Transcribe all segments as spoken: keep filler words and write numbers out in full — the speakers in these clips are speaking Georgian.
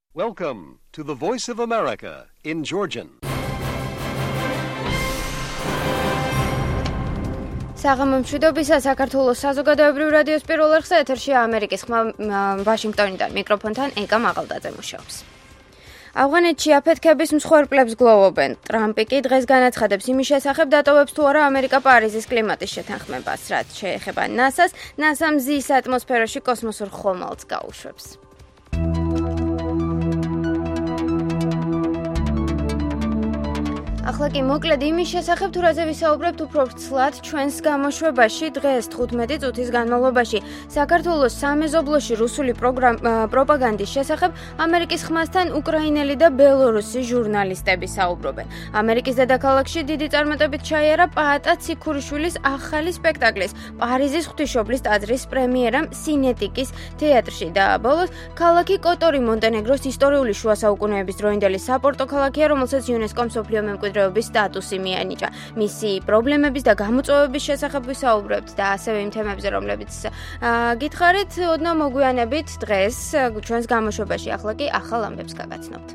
Welcome to the Voice of America in Georgian. საღამომშვიდობისა საქართველოს საზოგადოებრივ რადიოს პირველ არხზე ეთერშია ამერიკის ხმა ვაშინგტონიდან მიკროფონთან ეკა მაღალდაძე მუშაობს. ავღანეთში აფეთქების მსხვერპლებს გლოვობენ. ტრამპი კი დღეს განაცხადებს იმის შესახებ დატოვებს თუ არა ამერიკა პარიზის კლიმატის შეთანხმებას, რაც შეეხება ნასას, ნასა მზის ატმოსფეროში კოსმოსურ ხომალდს გაუშვებს. ახლა კი მოკლედ იმის შესახებ თუ რაზე ვისაუბრებთ უფრო ვრცლად ჩვენს გამოშვებაში დღეს თხუთმეტი წუთის განმავლობაში საქართველოს სამეზობლოში რუსული პროპაგანდის შესახებ ამერიკის ხმასთან უკრაინელი და ბელორუსი ჟურნალისტები საუბრობენ. ამერიკის დედაქალაქში დიდი წარმატებით ჩაიარა პაატა ციქურიშვილის ახალი სპექტაკლის პარიზის ღვთისმშობლის ტაძრის პრემიერა სინეტიკის თეატრში და ბოლოს ქალაქი კოტორი მონტენეგროს ისტორიული შუა საუკუნეების დროინდელი საპორტო ქალაქია, რომელსაც იუნესკომ მსოფლიო მემკვიდრეობის სტატუსი მიანიჭა. მისი პრობლემების და გამოწვევების შესახებ ვისაუბრებთ და ასევე იმ თემებზე, რომლებიც გითხარით, ოდნავ მოგვიანებით დღეს ჩვენს გამოშვებაში ახლა კი ახალ ამბებს გაგაცნობთ.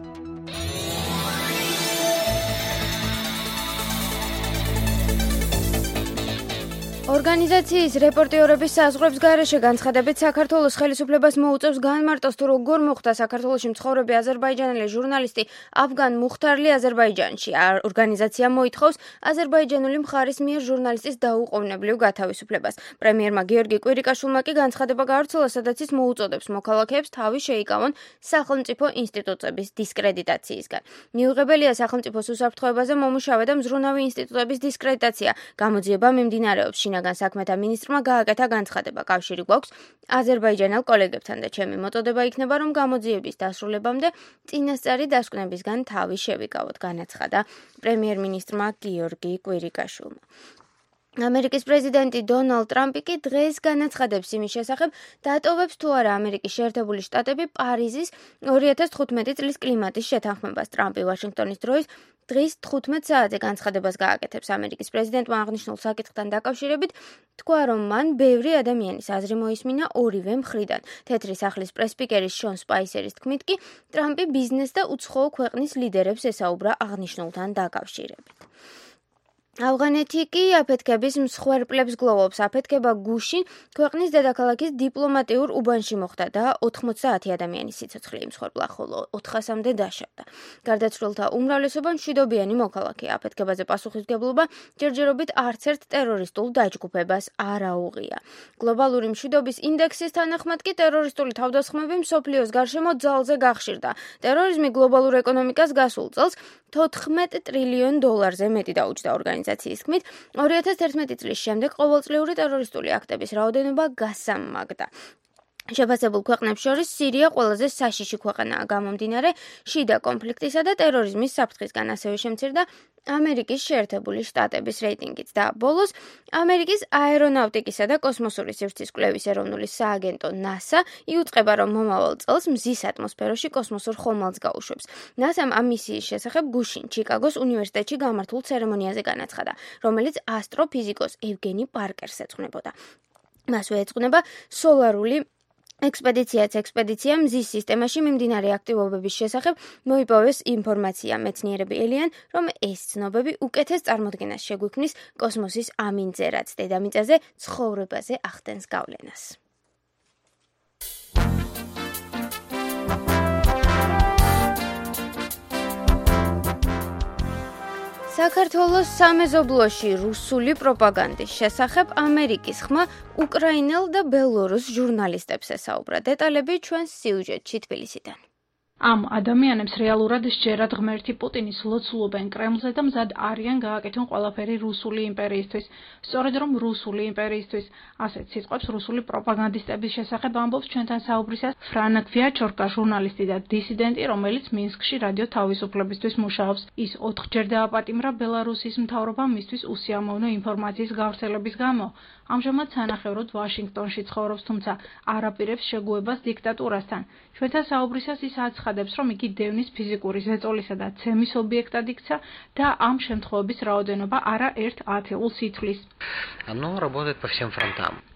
ორგანიზაციის რეპორტიორების საზღვრებს გარეშე განცხადებით საქართველოს ხელისუფლებას მოუწევს განმარტოს თუ როგორ მოხდა საქართველოში მცხოვრები აზერბაიჯანელი ჟურნალისტი აფგან მუხთარლი აზერბაიჯანში. ორგანიზაცია მოითხოვს აზერბაიჯანული მხარის მიერ ჟურნალისტის დაუყოვნებლივ გათავისუფლებას. პრემიერმა გიორგი კვირიკაშვილმა კი განცხადება გაავრცელა, სადაც ის მოუწოდებს მოქალაქეებს თავი შეიკავონ სახელმწიფო ინსტიტუტების დისკრედიტაციისგან. მიუღებელია სახელმწიფოს უსაფრთხოებაზე მომუშავე და მზრუნავი ინსტიტუტების დისკრედიტაცია. გამოძიება მიმდინარეობს. შინაგან საქმეთა მინისტრმა გააკეთა განცხადება. კავშირი გვაქვს აზერბაიჯანელ კოლეგებთან და ჩემი მოტოდება იქნება, რომ გამოძიების დასრულებამდე წინასწარი დასკვნებისგან თავი შევიკავოთ, განაცხადა პრემიერ-მინისტრმა გიორგი კვირიკაშვილმა. ამერიკის პრეზიდენტი დონალდ ტრამპი კი დღეს განაცხადებს იმის შესახებ, დატოვებს თუ არა ამერიკის შეერთებული შტატები პარიზის ორი ათას თხუთმეტი წლის კლიმატის შეთანხმებას. ტრამპი ვაშინგტონის დროის დღის თხუთმეტ საათზე განცხადებას გააკეთებს. ამერიკის პრეზიდენტმა აღნიშნულ საკითხთან დაკავშირებით თქვა, რომ მან ბევრი ადამიანის აზრი მოისმინა ორივე მხრიდან. თეთრი სახლის პრესპიკერის შონ სპაისერის თქმით კი, ტრამპი ბიზნეს და უცხოო ქვეყნის ლიდერებს ესაუბრა აღნიშნულთან დაკავშირებით. ავღანეთი კი აფეთქების მსხვერპლებს გლოვობს. აფეთქება გუშინ ქვეყნის დედაქალაქის დიპლომატიურ უბანში მოხდა და ოთხმოცდაათი ადამიანის სიცოცხლე იმსხვერპლა, ხოლო ოთხასამდე დაშავდა. გარდაცვლილთა უმრავლესობა მშვიდობიანი მოქალაქეა. აფეთქებაზე პასუხისმგებლობა ჯერჯერობით არც ერთ ტერორისტულ დაჯგუფებას არ აუღია. გლობალური მშვიდობის ინდექსის თანახმად კი ტერორისტული თავდასხმები მსოფლიოს გარშემო ძალზე გახშირდა. ტერორიზმი გლობალურ ეკონომიკას გასულ წელს თოთხმეტ ტრილიონ დოლარზე მეტი დაუჯდა. ორგანიზაციის თქმით, ორი ათას თერთმეტი წლის შემდეგ ყოველწლიური ტერორისტული აქტების რაოდენობა გასამაგდა. შეფასებულ ქვეყნებს შორის სირია ყველაზე საშიში ქვეყანაა გამომდინარე შიდა კონფლიქტისა და ტერორიზმის საფრთხისგან, ასევე შემცირდა ამერიკის შეერთებული შტატების რეიტინგიც და ბოლოს ამერიკის აერონავტიკისა და კოსმოსური სივრცის კვლევის ეროვნული სააგენტო ნასა იუწყება, რომ მომავალ წელს მზის ატმოსფეროში კოსმოსურ ხომალდს გაუშვებს. ნასამ ამ მისიის შესახებ გუშინ ჩიკაგოს უნივერსიტეტში გამართულ ცერემონიაზე განაცხადა, რომელიც ასტროფიზიკოს ევგენი პარკერს ეძღვნებოდა. მასვე ეძღვნება სოლარული ექსპედიციაც ექსპედიცია მზის სისტემაში მიმდინარე აქტივობების შესახებ მოიპოვეს ინფორმაცია. მეცნიერები ელიან, რომ ეს ცნობები უკეთეს წარმოდგენას შეგვიქმნის კოსმოსის ამინძზე, რაც დედამიწაზე ცხოვრებაზე ახდენს გავლენას. საქართველოს სამეზობლოში რუსული პროპაგანდის შესახებ ამერიკის ხმა უკრაინელ და ბელორუს ჟურნალისტებს ესაუბრა. დეტალები ჩვენს სიუჟეტში თბილისიდან. ამ ადამიანებს რეალურად სჯერათ ღმერთი პუტინის ლოცულობენ კრემლზე და მზად არიან გააკეთონ ყველაფერი რუსული იმპერიისთვის. სწორედ რომ რუსული იმპერიისთვის, ასეთ სიტყვებს რუსული პროპაგანდისტების შესახებ ამბობს ჩვენთან საუბრისას ფრანა გვიაჩორკა, ჟურნალისტი და დისიდენტი, რომელიც მინსკში რადიო თავისუფლებისთვის მუშაობს. ის ოთხჯერ დააპატიმრა ბელარუსის მთავრობამ მისთვის უსიამოვნო ინფორმაციის გავრცელების გამო. ამჟამად სანახევროდ ვაშინგტონში ცხოვრობს, თუმცა არაპირებს შეგუებას დიქტატურასთან. ჩვენთან საუბრისას ის აცხადებს, რომ იგი დევნის ფიზიკური ზეწოლისა და ცემის ობიექტად იქცა და ამ შემთხვევების რაოდენობა არა ერთ ათეულს ითვლის. Оно работает по всем фронтам.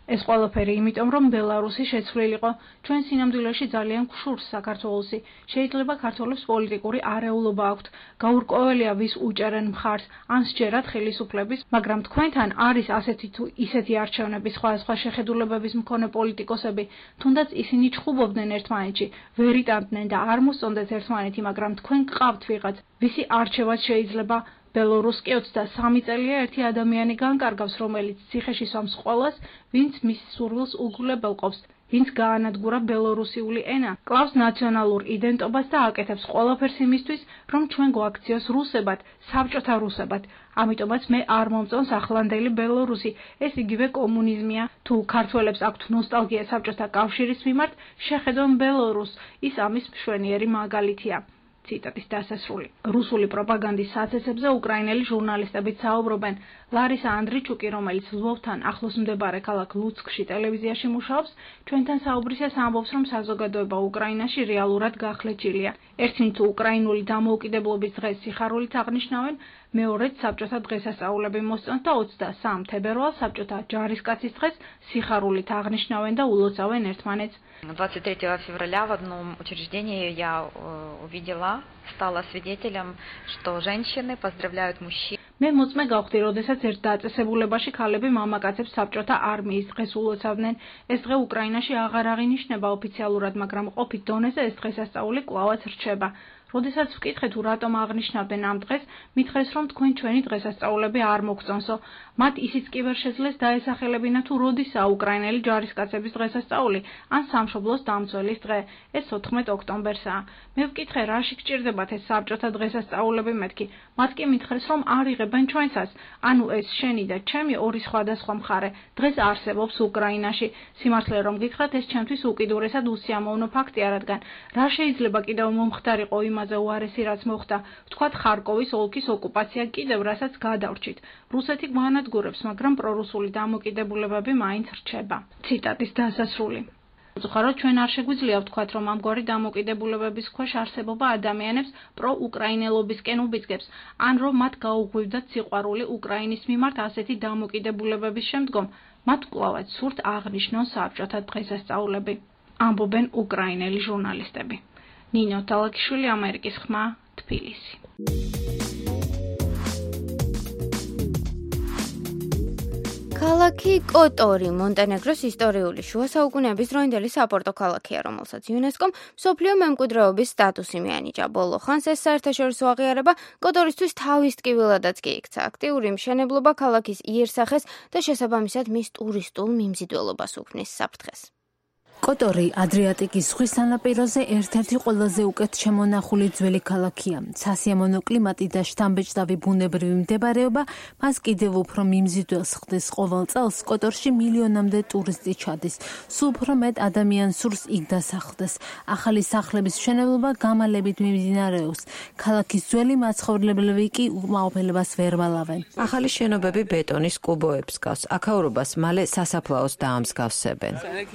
ეს ყველაფერი იმიტომ, რომ ბელარუსი შეცვლილიყო ჩვენ სინამდვილეში ძალიან გშურს საქართველოსი. შეიძლება ქართველებს პოლიტიკური არეულობა აქვთ, გაურკვეველია ვის უჭერენ მხარს, ან სჯერათ ხელისუფლების, მაგრამ თქვენთან არის ასეთი თუ ისეთი არჩევნების სხვადასხვა შეხედულებების მქონე პოლიტიკოსები, თუნდაც ისინი ჩხუბობდნენ ერთმანეთში, ვერ იტანდნენ და არ მოსწონდეთ ერთმანეთი, მაგრამ თქვენ გყავთ ვიღაც, ვისი არჩევაც შეიძლება ბელორუსკი ოცდასამი წელია ერთი ადამიანი განკარგავს, რომელიც ციხეში სვამს ყველას, ვინც მის სურვილს უგულებელ ყოფს, ვინც გაანადგურა ბელორუსიული ენა, კლავს ნაციონალურ იდენტობას და აკეთებს ყველაფერს იმისთვის, რომ ჩვენ გვაქციოს რუსებად, საბჭოთა რუსებად. ამიტომაც მე არ მომწონს ახლანდელი ბელორუსი, ეს იგივე კომუნიზმია. თუ ქართველებს აქვთ ნოსტალგია საბჭოთა კავშირის მიმართ, შეხედონ ბელორუსს, ის ამის მშვენიერი მაგალითია. ციტატის დასასრული. რუსული პროპაგანდის საცეცებზე უკრაინელი ჟურნალისტები საუბრობენ. ლარისა ანდრიჩუკი, რომელიც ლვოვთან ახლოს მდებარე ქალაქ ლუცკში ტელევიზიაში მუშაობს, ჩვენთან საუბრისას ამბობს, რომ საზოგადოება უკრაინაში რეალურად გახლეჩილია. ერთნი თუ უკრაინული დამოუკიდებლობის დღეს სიხარულით აღნიშნავენ, მეორეც საბჭოთა დღესასწაულები მოსწონთ და ოცდასამ თებერვალს საბჭოთა ჯარისკაცის დღეს სიხარულით აღნიშნავენ და ულოცავენ ერთმანეთს. двадцать третьего февраля в одном учреждении я увидела, стала свидетелем, что женщины поздравляют мужчин. მე მოწმე გავხდი, როდესაც ერთ დაწესებულებაში ქალები მამაკაცებს საბჭოთა არმიის დღეს ულოცავდნენ. ეს დღე უკრაინაში აღარ აღინიშნება ოფიციალურად, მაგრამ ყოფით დონეზე ეს დღესასწაული კვლავაც რჩება. როდესაც ვკითხე თუ რატომ აღნიშნავდნენ ამ დღეს, მითხრეს, რომ თქვენ ჩვენი დღესასწაულები არ მოგწონსო. მათ ისიც კი ვერ შეძლეს დაესახელებინა თუ როდისაა უკრაინელი ჯარისკაცების დღესასწაული, ან სამშობლოს დამცველის დღე. ეს ოთხმეტ ოქტომბერსაა. მე ვკითხე, რაში გჭირდებათ ეს საბჭოთა დღესასწაულები მეთქი. მათ კი მითხრეს, რომ არ იღებენ ჩვენსაც. ანუ ეს შენი და ჩემი ორი სხვადასხვა მხარე დღეს არსებობს უკრაინაში. სიმართლე რომ გითხრათ, ეს ჩემთვის უკიდურესად უსიამოვნო ფაქტია, რადგან რა შეიძლება კიდევ მომხდარიყო იმაზე უარესი რაც მოხდა, ვთქვათ ხარკოვის ოლქის ოკუპაცია კიდევ რასაც გადავრჩით. რუსეთი გვანადგურებს, მაგრამ პრორუსული დამოკიდებულებები მაინც რჩება. ციტატის დასასრული. უხარო ჩვენ არ შეგვიძლია ვთქვათ, რომ ამგვარი დამოკიდებულებების ქვეშ არსებობა ადამიანებს პროუკრაინელობისკენ უბიძგებს, ან რომ მათ გაუღვივდათ სიყვარული უკრაინის მიმართ ასეთი დამოკიდებულებების შემდგომ, მათ კვლავაც სურთ აღნიშნონ საბჭოთა დღესასწაულები. ამბობენ უკრაინელი ჟურნალისტები. ნინო თალაკიშვილი, ამერიკის ხმა, თბილისი. ქალაქი კოტორი მონტენეგროს ისტორიული შუა საუკუნეების დროინდელი საპორტო ქალაქია, რომელსაც იუნესკომ მსოფლიო მემკვიდრეობის სტატუსი მიანიჭა. ბოლო ხანს ეს საერთაშორისო აღიარება კოტორისთვის თავის ტკივილადაც კი იქცა. აქტიური მშენებლობა ქალაქის იერსახეს და შესაბამისად მის ტურისტულ მიმზიდველობას უქმნის საფრთხეს. კოტორი ადრიატიკის ზღვის სანაპიროზე ერთ-ერთი ყველაზე უკეთ შემონახული ძველი ქალაქია. სასიამოვნო კლიმატი და შთამბეჭდავი ბუნებრივი მდებარეობა მას კიდევ უფრო მიმზიდველს ხდის. ყოველ წელს კოტორში მილიონამდე ტურისტი ჩადის. სულ უფრო მეტ ადამიანს სურს იქ დასახლდეს. ახალი სახლების მშენებლობა გამალებით მიმდინარეობს. ქალაქის ძველი მაცხოვრებლები კი უკმაყოფილებას ვერ ვალავენ. ახალი შენობები ბეტონის კუბოებს გავს. აქაურობას მალე სასაფლაოს დაამსგავსებენ.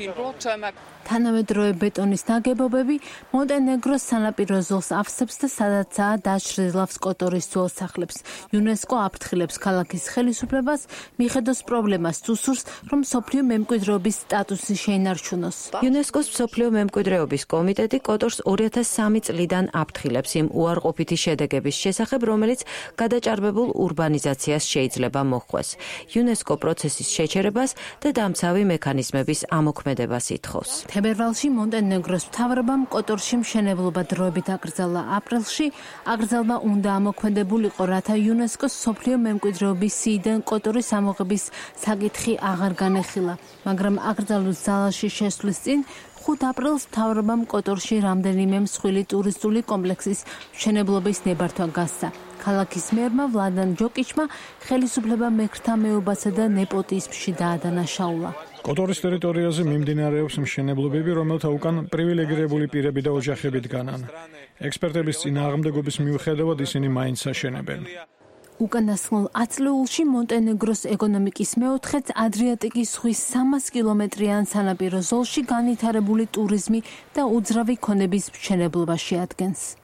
თანამედროვე ბეტონის ნაგებობები მონტენეგროს სანაპირო ზოლს ავსებს და სადაცაა დაჭრილავს კოტორის ძველ სახლებს. იუნესკო აფრთხილებს ქალაქის ხელისუფლებას, მიხედოს პრობლემას თუ სურს, რომ მსოფლიო მემკვიდრეობის სტატუსი შეინარჩუნოს. იუნესკოს მსოფლიო მემკვიდრეობის კომიტეტი კოტორს ორი ათას სამი წლიდან აფრთხილებს იმ უარყოფითი შედეგების შესახებ, რომელიც გადაჭარბებულ ურბანიზაციას შეიძლება მოჰყვეს. იუნესკო პროცესის შეჩერებას და დამცავი მექანიზმების ამოქმედებას ითხოვს. თებერვალში მონტენეგროს მთავრობამ კოტორში მშენებლობა დროებით აკრძალა. აპრილში აკრძალვა უნდა ამოქმედებულიყო, რათა იუნესკოს მსოფლიო მემკვიდრეობის სიიდან კოტორის ამოღების საკითხი აღარ განეხილა, მაგრამ აკრძალვის ძალაში შესვლის წინ ხუთ აპრილს მთავრობამ კოტორში რამდენიმე მსხვილი ტურისტული კომპლექსის მშენებლობის ნებართვა გასცა. ქალაქის მერმა ვლადან ჯოკიჩმა ხელისუფლება მექრთა მეობასა და ნეპოტიზმში დაადანაშაულა. კოტორის ტერიტორიაზე მიმდინარეობს მშენებლობები, რომელთა უკან პრივილეგირებული პირები და ოჯახები დგანან. ექსპერტების წინააღმდეგობის მიუხედავად ისინი მაინც აშენებენ. უკანასკნელ ათწლეულში მონტენეგროს ეკონომიკის მეოთხედს ადრიატიკის ზღვის სამას კილომეტრიან სანაპირო ზოლში განვითარებული ტურიზმი და უძრავი ქონების მშენებლობა შეადგენს.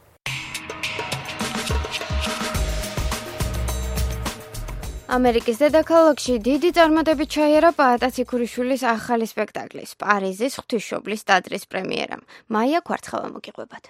ამერიკის დედაქალაქში დიდი წარმატებით ჩაიარა პაატა ციქურიშვილის ახალი სპექტაკლის პარიზის ღვთისმშობლის ტაძრის პრემიერამ. მაია ქვარცხავა მოგიყვებათ.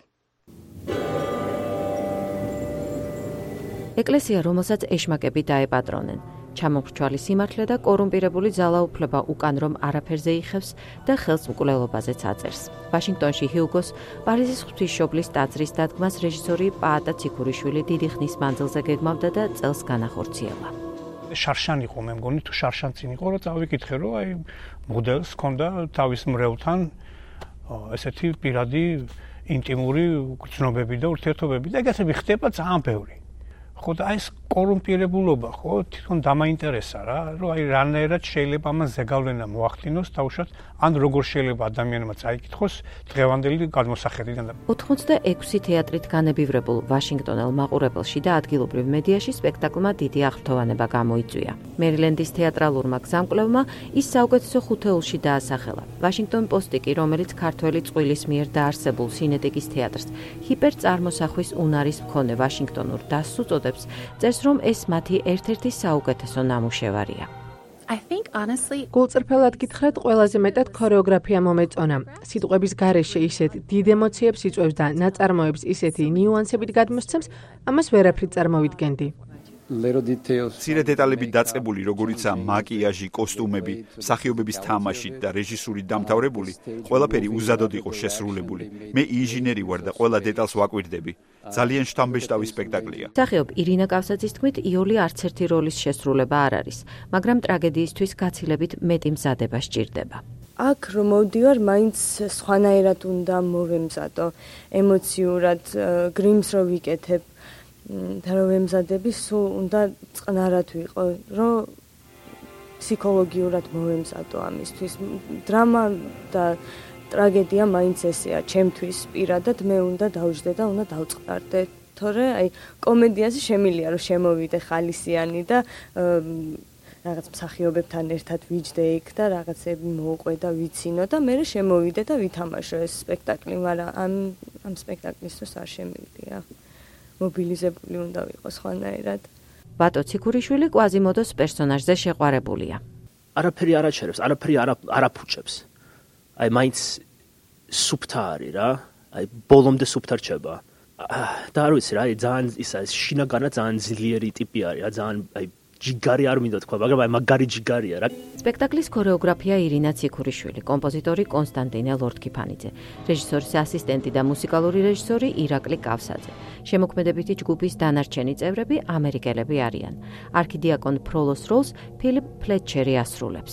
ეკლესია, რომელსაც ეშმაკები დაეპატრონენ, ჩამომრჩვალი სიმართლე და კორუმპირებული ძალაუფლება უკან რომ არაფერზე იხევს და ხელს მკვლელობაზეც აწერს. ვაშინგტონში ჰიუგოს პარიზის ღვთისმშობლის ტაძრის დადგმას რეჟისორი პაატა ციქურიშვილი დიდი ხნის მანძილზე გეგმავდა და წელს განახორციელა. შარშან იყო, მე მგონი თუ შარშან წინ იყო, რომ წავიკითხე, რომ აი მოდელს ჰქონდა თავის მრევლთან ესეთი პირადი ინტიმური გრძნობები და ურთიერთობები და ეგეთები ხდება ძალიან ბევრი. ხო და ეს კორუმპირებულობა, ხო, თვითონ დამაინტერესა რა, რომ აი რანაირად შეიძლება ამას ზეგავლენა მოახდინოს თავშოთ, ან როგორ შეიძლება ადამიანმა წაიკითხოს დღევანდელი გადმოსახედიდან. ოთხმოცდაექვსი თეატრით განებივრებულ ვაშინგტონელ მაყურებელში და ადგილობრივ მედიაში სპექტაკლმა დიდი აღფრთოვანება გამოიწვია. მერილენდის თეატრალურმა გზამკვლევმა ის საუკეთესო ხუთეულში დაასახელა. ვაშინგტონ პოსტი კი, რომელიც ქართველი წყვილის მიერ დაარსებულ სინეტიკის თეატრს ჰიპერწარმოსახვის უნარის მქონე ვაშინგტონურ დასს უწოდებს, წერს, რომ ეს მათი ერთ-ერთი საუკეთესო ნამუშევარია. გულწრფელად გითხრათ, ყველაზე მეტად ქორეოგრაფია მომეწონა. სიტყვების გარეშე ისეთ დიდ ემოციებს იწვევს და ნაწარმოებს ისეთი ნიუანსებით გადმოსცემს, ამას ვერაფრით წარმოვიდგენდი. მცირე დეტალებით დაწყებული, როგორიცაა მაკიაჟი, კოსტუმები, მსახიობების თამაში და რეჟისური დამთავრებული, ყველაფერი უზადოდ იყო შესრულებული. მე ინჟინერი ვარ და ყველა დეტალს ვაკვირდები. ძალიან შთამბეჭდავი სპექტაკლია. მსახიობ ირინა კავსაძის თქმით, იოლი არც ერთი როლის შესრულება არ არის, მაგრამ ტრაგედიისთვის გაცილებით მეტი მზადება სჭირდება. აქ რომ მოვდივარ, მაინც სხვანაირად უნდა მოვემზადო, ემოციურად, გრიმს რო ვიკეთებ. და რომ ემზადები, სულ უნდა წყნარად ვიყო, რომ ფსიქოლოგიურად მოვემზადო ამისთვის. დრამა და ტრაგედია მაინც ესეა, ჩემთვის პირადად მე უნდა დავждდე და უნდა დავწყნარდე, თორე აი კომედიაზე შემილია რომ შემოვიდე ხალისიანი და რაღაც მსახიობებთან ერთად ვიჯდე იქ და რაღაცები მოვყვე და ვიცინო და მე შემოვიდე და ვითამაშო ეს სპექტაკლი, მაგრამ ამ ამ სპექტაკლისთვის არ შემივიდია. მობილიზებული უნდა ვიყოს ხვანაირად. ბატო ციქურიშვილი კვაზიმოდოს პერსონაჟზე შეყვარებულია. არაფერი არ აჩერებს, არაფერი არ აფუჭებს. აი მაინც სუფთა არის რა, აი ბოლომდე სუფთა რჩება. და არ ვიცი რა, აი ძალიან ისა შინაგანა ძალიან ძლიერი ტიპი არის, რა ძალიან აი ჯიგარი არ მინდა თქვა, მაგრამ აი მაგარი ჯიგარია რა. სპექტაკლის ქორეოგრაფია ირინა ციქურიშვილი, კომპოზიტორი კონსტანტინე ლორთქიფანიძე, რეჟისორის ასისტენტი და მუსიკალური რეჟისორი ირაკლი კავსაძე. შემოქმედებითი ჯგუფის დანარჩენი წევრები ამერიკელები არიან. არქიდიაკონ ფროლოს როლს ფილიპ ფლეტჩერი ასრულებს.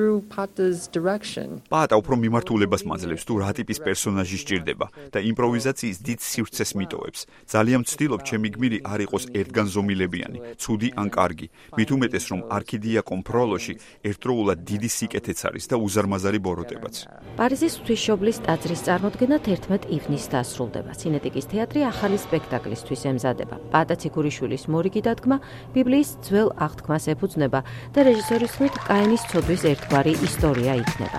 პაატა უფრო მიმართულებას მაძლევს თუ რა ტიპის პერსონაჟი სჭირდება და იმპროვიზაციის დიდ სივრცეს მიტოვებს. ძალიან ვცდილობ ჩემი გმირი არ იყოს ერთგანზომილებიანი, ცუდი ან კარგი. მით უმეტეს რომ არქიდიაკონ ფროლოში ერთდროულად დიდი სიკეთეც არის და უზარმაზარი ბოროტებაც. პარიზის ღვთისმშობლის ტაძრის წარმოდგენა თერთმეტ ივნისს დასრულდება. სინეტიკის თეატრი ახალი სპექტაკლისთვის ემზადება. პაატა ციქურიშვილის მორიგი დადგმა ბიბლიის ძველ აღთქმას ეფუძნება და რეჟისორის თქმით კაინის ცოდვის ერთგვარი ისტორია იქნება.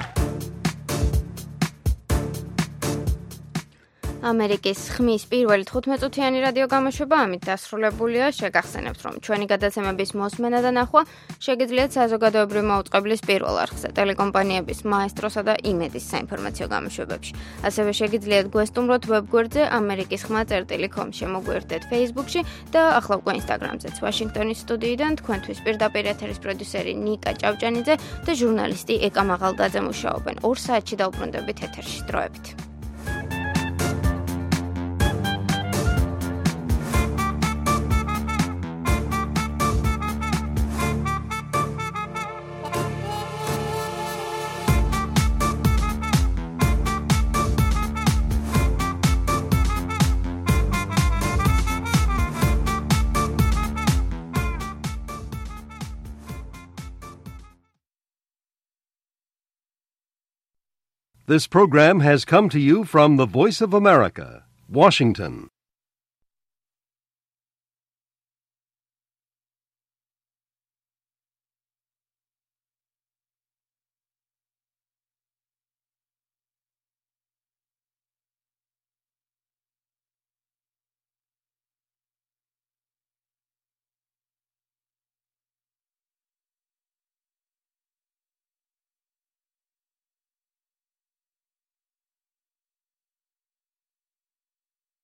ამერიკის ხმის პირველი თხუთმეტწუთიანი რადიო გამოშვება ამით დასრულებულია. შეგახსენებთ, რომ ჩვენი გადაცემების მოსმენა და ნახვა შეგიძლიათ საზოგადოებრივი მაუწყებლის პირველ არხზე, ტელეკომპანიების მაესტროსა და იმედის საინფორმაციო გამოშვებებში. ასევე შეგიძლიათ გვესტუმროთ ვებგვერდზე ამერიკის ხმა წერტილი კომ, შემოგვიერთდეთ Facebook-ში და ახლა უკვე Instagram-ზეც. ვაშინგტონის სტუდიიდან თქვენთვის პირდაპირ ეთერის პროდიუსერი ნიკა ჭავჭანიძე და ჟურნალისტი ეკა მაღალდაძე მუშაობენ. ორ საათში დავბრუნდებით ეთერში. დროებით. This program has come to you from the Voice of America, Washington.